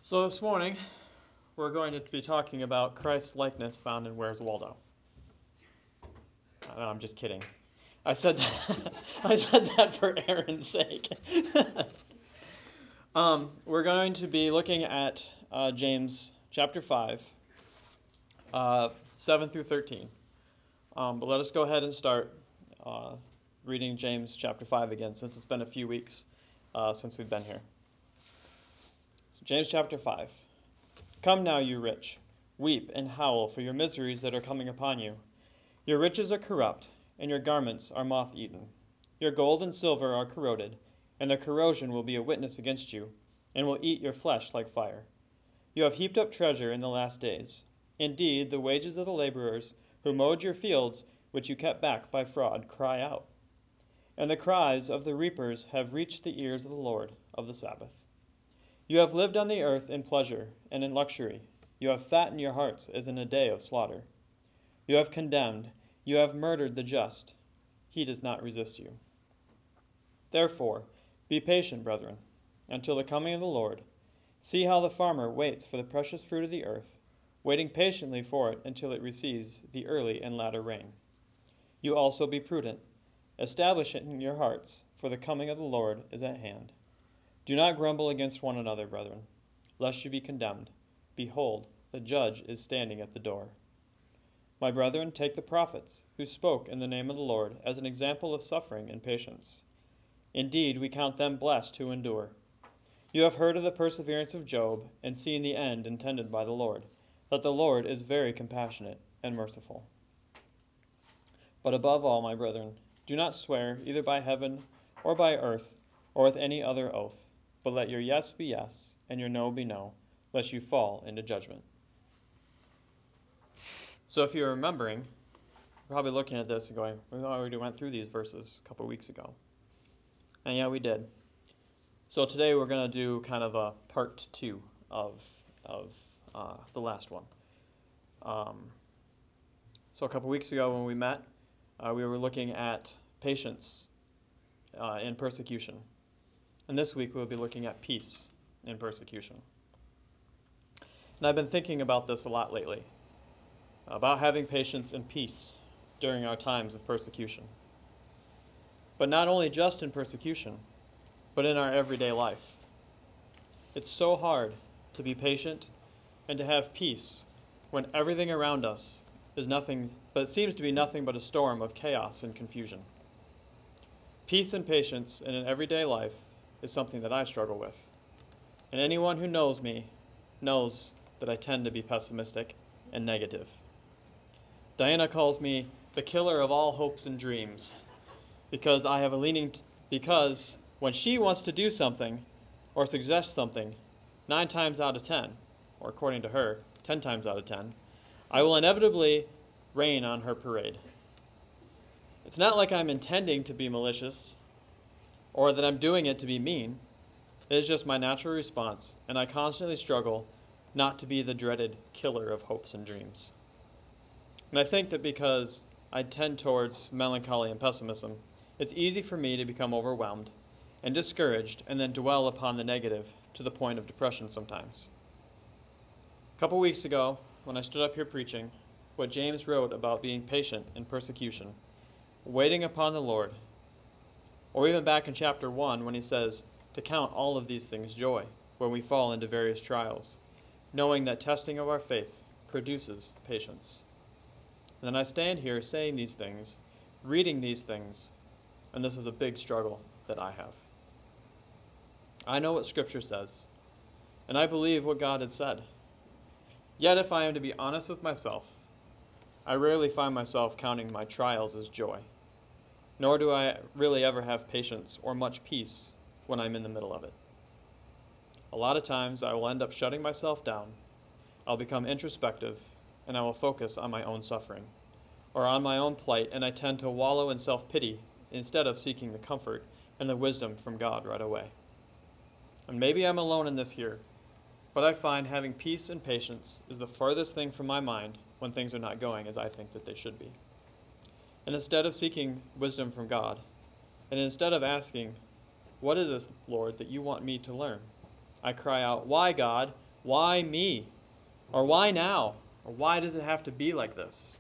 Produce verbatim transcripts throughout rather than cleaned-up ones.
So this morning, we're going to be talking about Christ's likeness found in Where's Waldo. I know, I'm just kidding. I said that, I said that for Aaron's sake. um, we're going to be looking at uh, James chapter five, uh, seven through thirteen. Um, but let us go ahead and start uh, reading James chapter five again, since it's been a few weeks uh, since we've been here. So James chapter five. Come now, you rich, weep and howl for your miseries that are coming upon you. Your riches are corrupt, and your garments are moth-eaten. Your gold and silver are corroded, and their corrosion will be a witness against you, and will eat your flesh like fire. You have heaped up treasure in the last days. Indeed, the wages of the laborers who mowed your fields, which you kept back by fraud, cry out. And the cries of the reapers have reached the ears of the Lord of the Sabbath. You have lived on the earth in pleasure and in luxury. You have fattened your hearts as in a day of slaughter. You have condemned, you have murdered the just. He does not resist you. Therefore, be patient, brethren, until the coming of the Lord. See how the farmer waits for the precious fruit of the earth, waiting patiently for it until it receives the early and latter rain. You also be prudent. Establish it in your hearts, for the coming of the Lord is at hand. Do not grumble against one another, brethren, lest you be condemned. Behold, the judge is standing at the door. My brethren, take the prophets, who spoke in the name of the Lord, as an example of suffering and patience. Indeed, we count them blessed who endure. You have heard of the perseverance of Job, and seen the end intended by the Lord, that the Lord is very compassionate and merciful. But above all, my brethren, do not swear either by heaven, or by earth, or with any other oath, but let your yes be yes, and your no be no, lest you fall into judgment. So if you're remembering, you're probably looking at this and going, we already went through these verses a couple weeks ago. And yeah, we did. So today we're going to do kind of a part two of, of uh, the last one. Um, so a couple weeks ago when we met, uh, we were looking at patience uh, in persecution. And this week we'll be looking at peace in persecution. And I've been thinking about this a lot lately, about having patience and peace during our times of persecution. But not only just in persecution, but in our everyday life. It's so hard to be patient and to have peace when everything around us is nothing, but it seems to be nothing but a storm of chaos and confusion. Peace and patience in an everyday life is something that I struggle with. And anyone who knows me knows that I tend to be pessimistic and negative. Diana calls me the killer of all hopes and dreams because I have a leaning, t- because when she wants to do something or suggest something, nine times out of ten, or according to her, ten times out of ten, I will inevitably rain on her parade. It's not like I'm intending to be malicious or that I'm doing it to be mean. It is just my natural response, and I constantly struggle not to be the dreaded killer of hopes and dreams. And I think that because I tend towards melancholy and pessimism, it's easy for me to become overwhelmed and discouraged and then dwell upon the negative to the point of depression sometimes. A couple weeks ago, when I stood up here preaching, what James wrote about being patient in persecution, waiting upon the Lord, or even back in chapter one when he says to count all of these things joy when we fall into various trials, knowing that testing of our faith produces patience. And then I stand here saying these things, reading these things, and this is a big struggle that I have. I know what Scripture says, and I believe what God had said. Yet if I am to be honest with myself, I rarely find myself counting my trials as joy, nor do I really ever have patience or much peace when I'm in the middle of it. A lot of times I will end up shutting myself down, I'll become introspective, and I will focus on my own suffering, or on my own plight, and I tend to wallow in self-pity instead of seeking the comfort and the wisdom from God right away. And maybe I'm alone in this here, but I find having peace and patience is the farthest thing from my mind when things are not going as I think that they should be. And instead of seeking wisdom from God, and instead of asking, what is this, Lord, that you want me to learn? I cry out, why, God? Why me? Or why now? Or why does it have to be like this?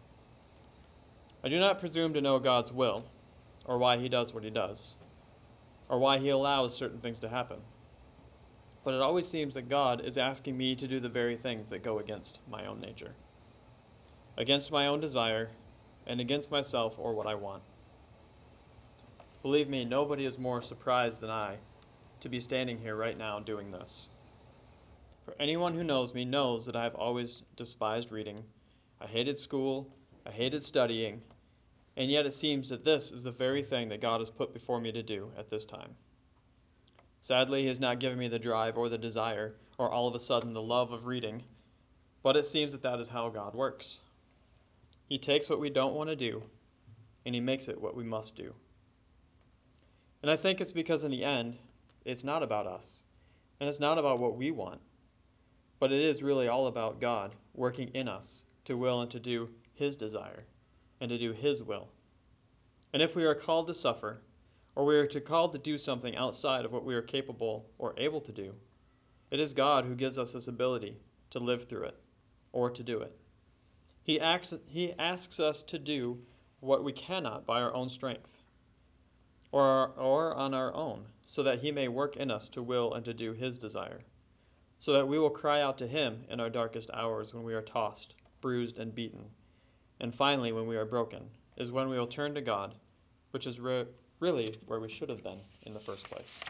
I do not presume to know God's will, or why he does what he does, or why he allows certain things to happen. But it always seems that God is asking me to do the very things that go against my own nature, against my own desire, and against myself or what I want. Believe me, nobody is more surprised than I to be standing here right now doing this. For anyone who knows me knows that I have always despised reading. I hated school, I hated studying, and yet it seems that this is the very thing that God has put before me to do at this time. Sadly, he has not given me the drive or the desire, or all of a sudden the love of reading, but it seems that that is how God works. He takes what we don't want to do, and he makes it what we must do. And I think it's because in the end, it's not about us, and it's not about what we want, but it is really all about God working in us to will and to do his desire, and to do his will. And if we are called to suffer, or we are to called to do something outside of what we are capable or able to do, it is God who gives us this ability to live through it, or to do it. He asks, he asks us to do what we cannot by our own strength, or, or on our own, so that he may work in us to will and to do his desire, so that we will cry out to him in our darkest hours when we are tossed, bruised, and beaten. And finally, when we are broken, is when we will turn to God, which is re- really where we should have been in the first place.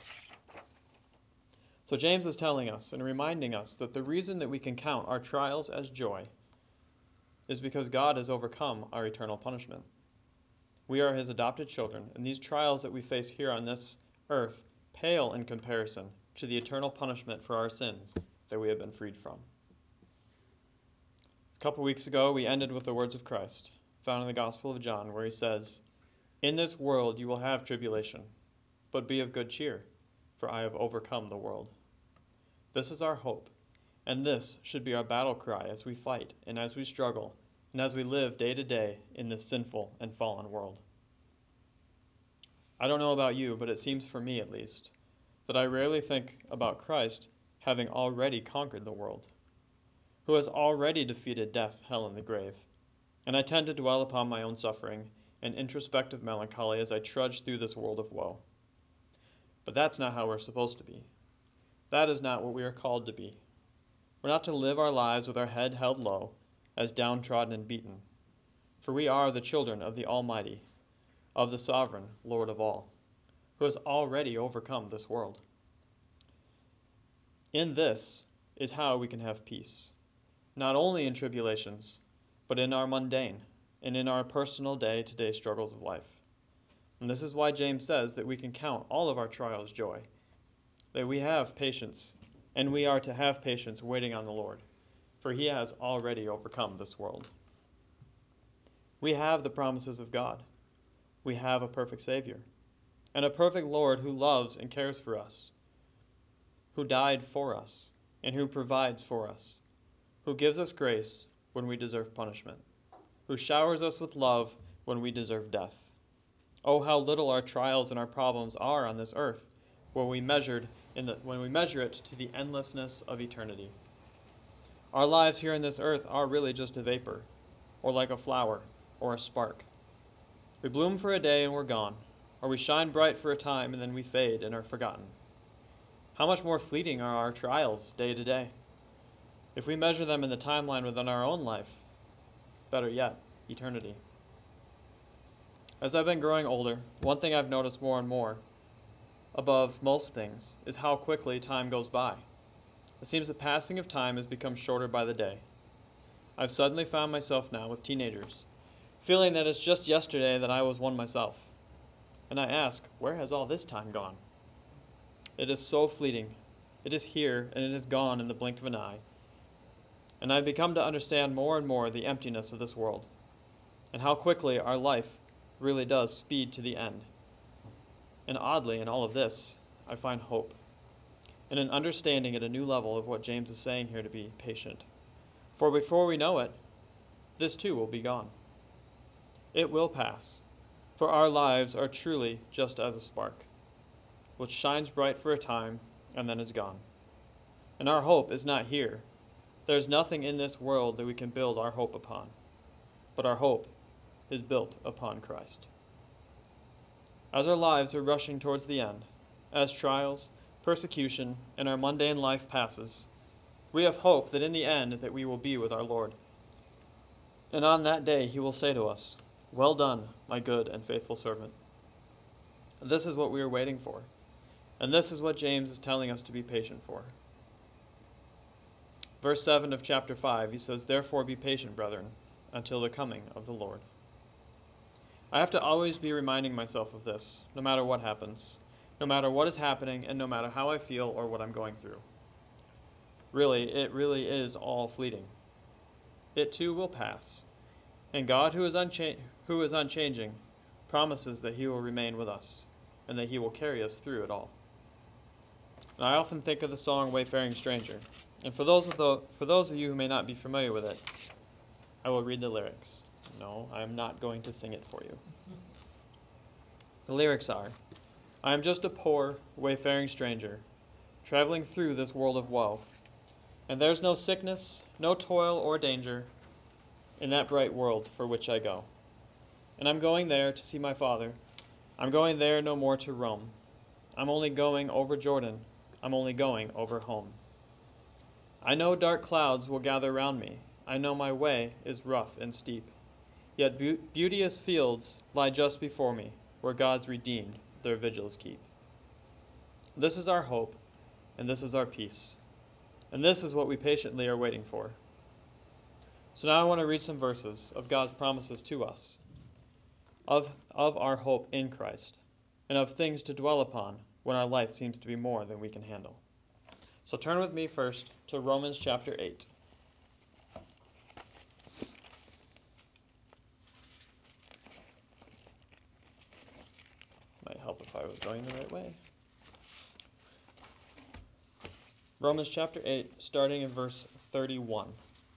So James is telling us and reminding us that the reason that we can count our trials as joy is because God has overcome our eternal punishment. We are his adopted children, and these trials that we face here on this earth pale in comparison to the eternal punishment for our sins that we have been freed from. A couple weeks ago, we ended with the words of Christ, found in the Gospel of John, where he says, "In this world you will have tribulation, but be of good cheer, for I have overcome the world." This is our hope, and this should be our battle cry as we fight and as we struggle and as we live day to day in this sinful and fallen world. I don't know about you, but it seems for me at least, that I rarely think about Christ having already conquered the world, who has already defeated death, hell, and the grave, and I tend to dwell upon my own suffering and introspective melancholy as I trudge through this world of woe. But that's not how we're supposed to be. That is not what we are called to be. We're not to live our lives with our head held low, as downtrodden and beaten, for we are the children of the Almighty, of the Sovereign Lord of all, who has already overcome this world. In this is how we can have peace, not only in tribulations, but in our mundane and in our personal day-to-day struggles of life. And this is why James says that we can count all of our trials joy, that we have patience, and we are to have patience waiting on the Lord, for he has already overcome this world. We have the promises of God. We have a perfect Savior, and a perfect Lord who loves and cares for us, who died for us, and who provides for us, who gives us grace when we deserve punishment, who showers us with love when we deserve death. Oh, how little our trials and our problems are on this earth when we measured in the, when we measure it to the endlessness of eternity. Our lives here on this earth are really just a vapor, or like a flower, or a spark. We bloom for a day and we're gone, or we shine bright for a time and then we fade and are forgotten. How much more fleeting are our trials day to day? If we measure them in the timeline within our own life, better yet, eternity. As I've been growing older, one thing I've noticed more and more, above most things, is how quickly time goes by. It seems the passing of time has become shorter by the day. I've suddenly found myself now with teenagers, feeling that it's just yesterday that I was one myself. And I ask, where has all this time gone? It is so fleeting. It is here, and it is gone in the blink of an eye. And I've become to understand more and more the emptiness of this world, and how quickly our life really does speed to the end. And oddly, in all of this, I find hope, and an understanding at a new level of what James is saying here to be patient. For before we know it, this too will be gone. It will pass, for our lives are truly just as a spark, which shines bright for a time and then is gone. And our hope is not here. There is nothing in this world that we can build our hope upon. But our hope is built upon Christ. As our lives are rushing towards the end, as trials, persecution, and our mundane life passes, we have hope that in the end that we will be with our Lord. And on that day he will say to us, "Well done, my good and faithful servant." This is what we are waiting for, and this is what James is telling us to be patient for. Verse seven of chapter five, he says, "Therefore be patient, brethren, until the coming of the Lord." I have to always be reminding myself of this, no matter what happens, no matter what is happening, and no matter how I feel or what I'm going through. Really, it really is all fleeting. It too will pass, and God, who is, uncha- who is unchanging, promises that he will remain with us, and that he will carry us through it all. And I often think of the song Wayfaring Stranger, and for those of the, for those of you who may not be familiar with it, I will read the lyrics. No, I am not going to sing it for you. The lyrics are, "I am just a poor, wayfaring stranger, traveling through this world of woe, and there's no sickness, no toil or danger in that bright world for which I go. And I'm going there to see my Father. I'm going there no more to roam. I'm only going over Jordan. I'm only going over home. I know dark clouds will gather round me. I know my way is rough and steep. Yet be- beauteous fields lie just before me, where God's redeemed their vigils keep." This is our hope, and this is our peace. And this is what we patiently are waiting for. So now I want to read some verses of God's promises to us, of, of our hope in Christ, and of things to dwell upon when our life seems to be more than we can handle. So turn with me first to Romans chapter eight. Might help if I was going the right way. Romans chapter eight, starting in verse thirty-one.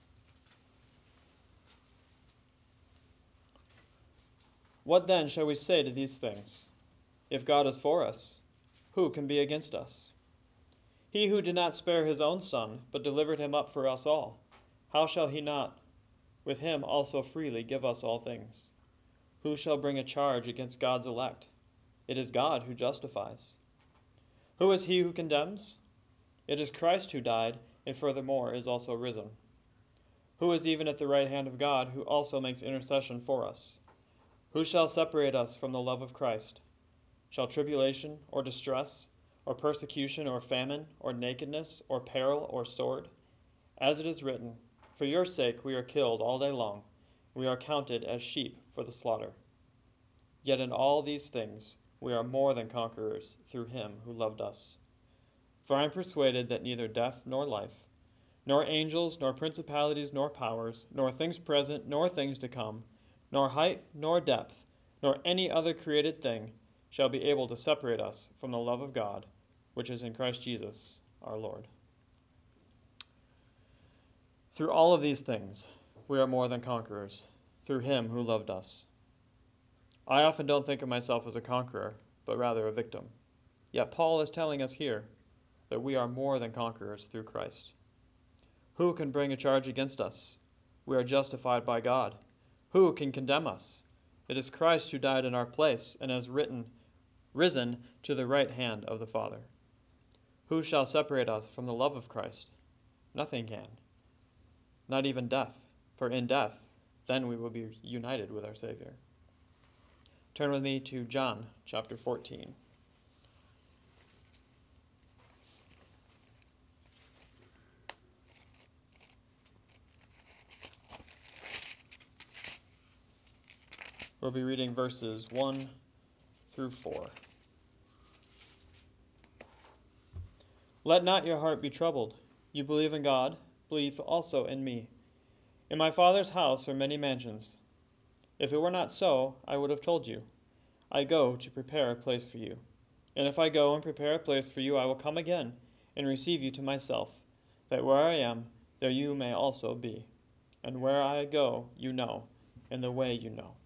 "What then shall we say to these things? If God is for us, who can be against us? He who did not spare his own Son, but delivered him up for us all, how shall he not with him also freely give us all things? Who shall bring a charge against God's elect? It is God who justifies. Who is he who condemns? It is Christ who died, and furthermore is also risen. Who is even at the right hand of God, who also makes intercession for us? Who shall separate us from the love of Christ? Shall tribulation, or distress, or persecution, or famine, or nakedness, or peril, or sword? As it is written, For your sake we are killed all day long, we are counted as sheep for the slaughter. Yet in all these things we are more than conquerors through him who loved us. For I am persuaded that neither death nor life, nor angels, nor principalities, nor powers, nor things present, nor things to come, nor height, nor depth, nor any other created thing shall be able to separate us from the love of God, which is in Christ Jesus our Lord." Through all of these things, we are more than conquerors, through him who loved us. I often don't think of myself as a conqueror, but rather a victim. Yet Paul is telling us here that we are more than conquerors through Christ. Who can bring a charge against us? We are justified by God. Who can condemn us? It is Christ who died in our place and has written, risen to the right hand of the Father. Who shall separate us from the love of Christ? Nothing can. Not even death, for in death, then we will be united with our Savior. Turn with me to John chapter fourteen. We'll be reading verses one through four. "Let not your heart be troubled. You believe in God, believe also in me. In my Father's house are many mansions. If it were not so, I would have told you. I go to prepare a place for you. And if I go and prepare a place for you, I will come again and receive you to myself, that where I am, there you may also be. And where I go, you know, and the way you know."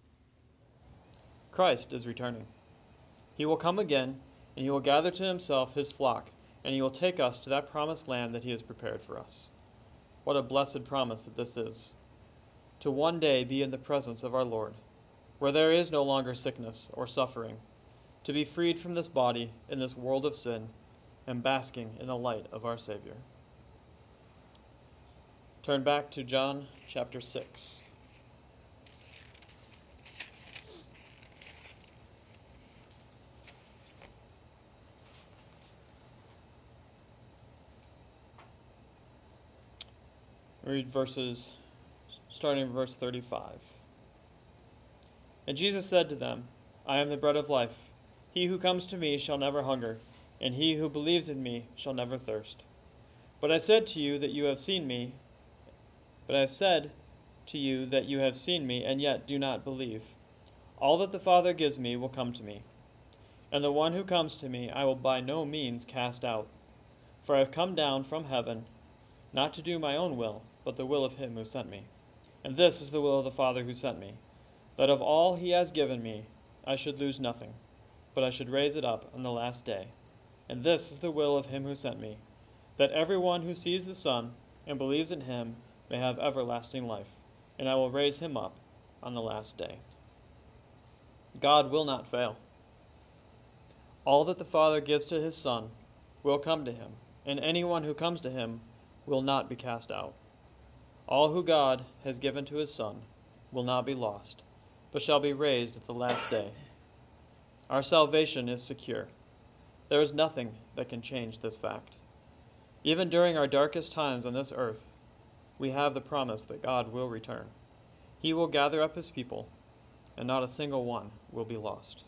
Christ is returning. He will come again, and he will gather to himself his flock, and he will take us to that promised land that he has prepared for us. What a blessed promise that this is, to one day be in the presence of our Lord, where there is no longer sickness or suffering, to be freed from this body in this world of sin, and basking in the light of our Savior. Turn back to John chapter six. Read verses, starting in verse thirty-five. And Jesus said to them, I am the bread of life. He who comes to me shall never hunger, and he who believes in me shall never thirst. But I said to you that you have seen me, but I have said to you that you have seen me, and yet do not believe. All that the Father gives me will come to me, and the one who comes to me I will by no means cast out. For I have come down from heaven, not to do my own will, but the will of him who sent me. And this is the will of the Father who sent me, that of all he has given me I should lose nothing, but I should raise it up on the last day. And this is the will of him who sent me, that everyone who sees the Son and believes in him may have everlasting life, and I will raise him up on the last day. God will not fail. All that the Father gives to his Son will come to him, and anyone who comes to him will not be cast out. All who God has given to his Son will not be lost, but shall be raised at the last day. Our salvation is secure. There is nothing that can change this fact. Even during our darkest times on this earth, we have the promise that God will return. He will gather up his people, and not a single one will be lost.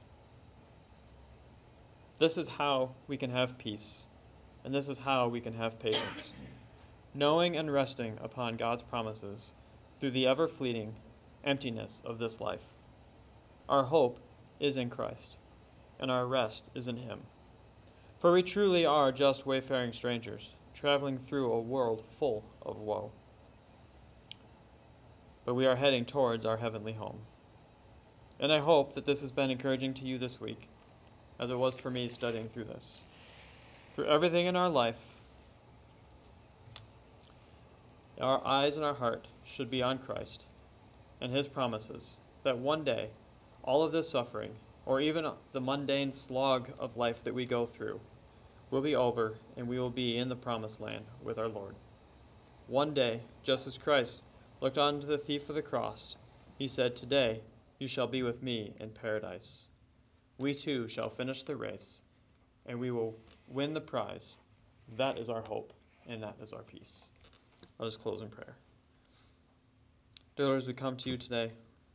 This is how we can have peace, and this is how we can have patience, knowing and resting upon God's promises through the ever-fleeting emptiness of this life. Our hope is in Christ, and our rest is in him. For we truly are just wayfaring strangers, traveling through a world full of woe. But we are heading towards our heavenly home. And I hope that this has been encouraging to you this week, as it was for me studying through this. Through everything in our life, our eyes and our heart should be on Christ and his promises that one day all of this suffering, or even the mundane slog of life that we go through, will be over and we will be in the promised land with our Lord. One day, just as Christ looked on to the thief of the cross, he said, Today you shall be with me in paradise. We too shall finish the race, and we will win the prize. That is our hope, and that is our peace. Let us close in prayer. Dear Lord, as we come to you today,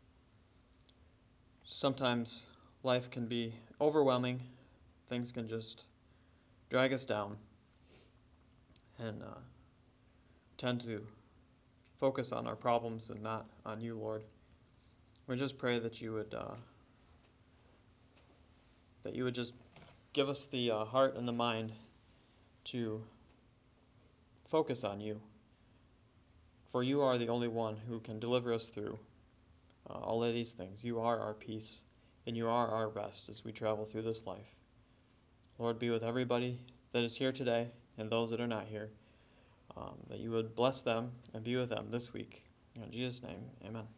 sometimes life can be overwhelming. Things can just drag us down and uh, tend to focus on our problems and not on you, Lord. We just pray that you would uh, that you would just give us the uh, heart and the mind to focus on you. For you are the only one who can deliver us through uh, all of these things. You are our peace, and you are our rest as we travel through this life. Lord, be with everybody that is here today and those that are not here, um, that you would bless them and be with them this week. In Jesus' name, amen.